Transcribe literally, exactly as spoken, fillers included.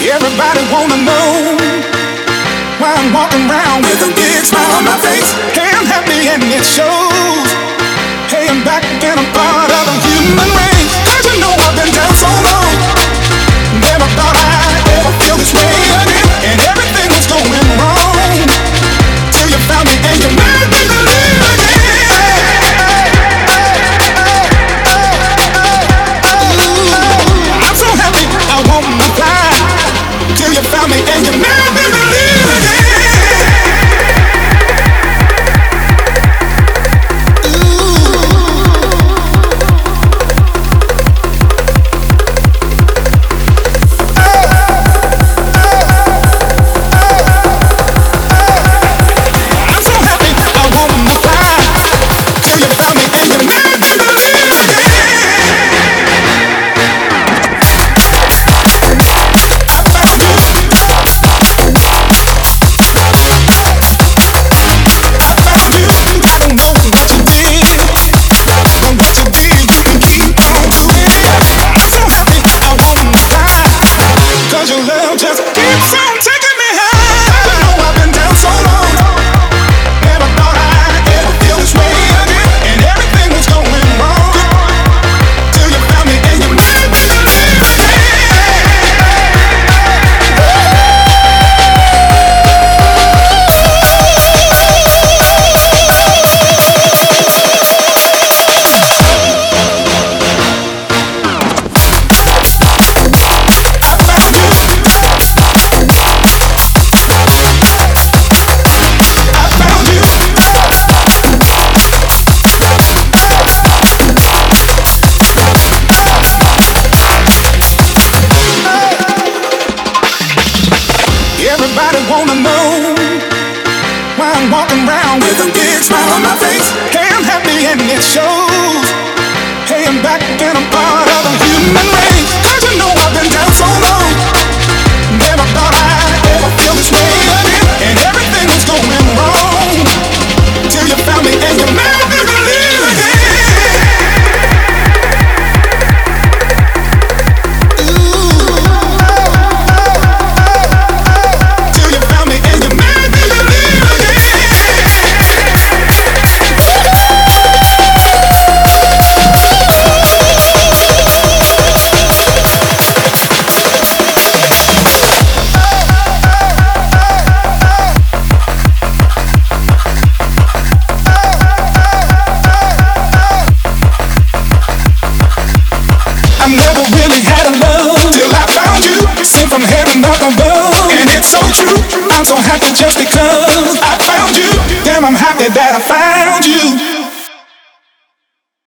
Everybody wanna know why I'm walking around with a big smile on my face. Hey, I'm happy and it shows. Hey, I'm back and I'm part of the human race. 'Cause you know I've been down so long. Never thought I'd ever feel this way again. And everything was going wrong till you found me and you made me believe again. I'm so happy I wanna fly till you found me and you made me believe again. Everybody wanna know why I'm walking around with a big smile on my face. Hey, I'm happy and it shows. Hey, I'm back and I'm part of the human race. 'Cause you know I've been down so long. Never thought I'd ever feel this way again. And everything was going wrong till you found me and you made me believe again. I never really had a love till I found you, sent from heaven up above. And it's so true, I'm so happy just because I found you. Damn, I'm happy that I found you.